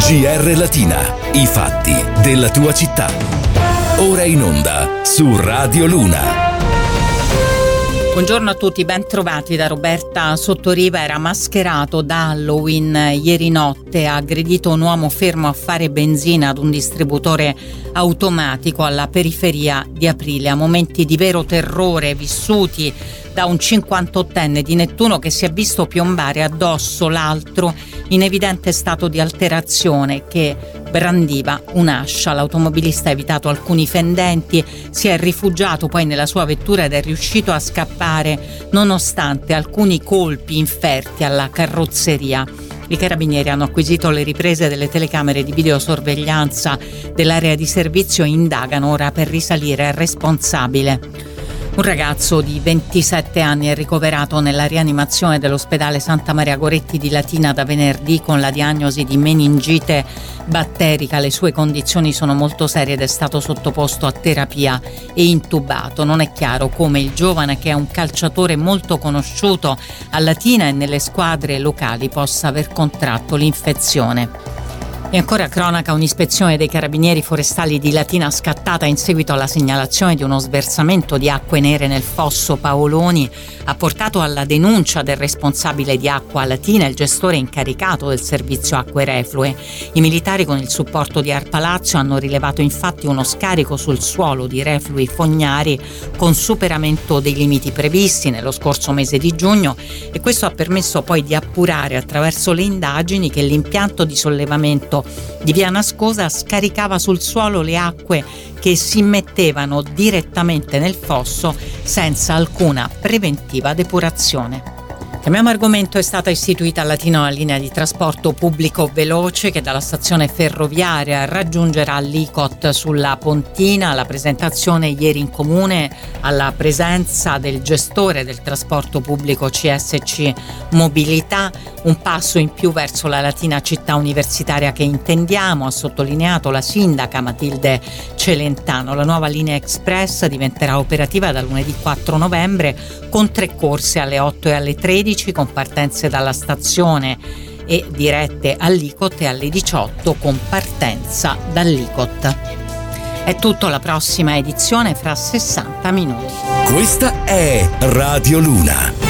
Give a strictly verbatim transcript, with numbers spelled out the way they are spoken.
G R Latina, i fatti della tua città. Ora in onda su Radio Luna. Buongiorno a tutti, ben trovati da Roberta Sottoriva. Era mascherato da Halloween ieri notte, ha aggredito un uomo fermo a fare benzina ad un distributore automatico alla periferia di Aprilia. Momenti di vero terrore vissuti da un cinquantottenne di Nettuno che si è visto piombare addosso l'altro in evidente stato di alterazione che brandiva un'ascia. L'automobilista ha evitato alcuni fendenti, si è rifugiato poi nella sua vettura ed è riuscito a scappare nonostante alcuni colpi inferti alla carrozzeria. I carabinieri hanno acquisito le riprese delle telecamere di videosorveglianza dell'area di servizio e indagano ora per risalire al responsabile. Un ragazzo di ventisette anni è ricoverato nella rianimazione dell'ospedale Santa Maria Goretti di Latina da venerdì con la diagnosi di meningite batterica. Le sue condizioni sono molto serie ed è stato sottoposto a terapia e intubato. Non è chiaro come il giovane, che è un calciatore molto conosciuto a Latina e nelle squadre locali, possa aver contratto l'infezione. E ancora cronaca, un'ispezione dei carabinieri forestali di Latina scattata in seguito alla segnalazione di uno sversamento di acque nere nel fosso Paoloni ha portato alla denuncia del responsabile di Acqua Latina, il gestore incaricato del servizio acque reflue. I militari, con il supporto di Arpa Lazio, hanno rilevato infatti uno scarico sul suolo di reflui fognari con superamento dei limiti previsti nello scorso mese di giugno, e questo ha permesso poi di appurare attraverso le indagini che l'impianto di sollevamento di Via Nascosa scaricava sul suolo le acque che si immettevano direttamente nel fosso senza alcuna preventiva depurazione. Cambiamo argomento. È stata istituita a Latina una linea di trasporto pubblico veloce che dalla stazione ferroviaria raggiungerà l'I C O T sulla Pontina. La presentazione ieri in comune, alla presenza del gestore del trasporto pubblico C S C Mobilità, un passo in più verso la Latina città universitaria che intendiamo, ha sottolineato la sindaca Matilde Celentano. La nuova linea express diventerà operativa da lunedì quattro novembre con tre corse alle otto e alle tredici, con partenze dalla stazione e dirette all'I C O T, e alle diciotto con partenza dall'I C O T. È tutto, la prossima edizione fra sessanta minuti. Questa è Radio Luna.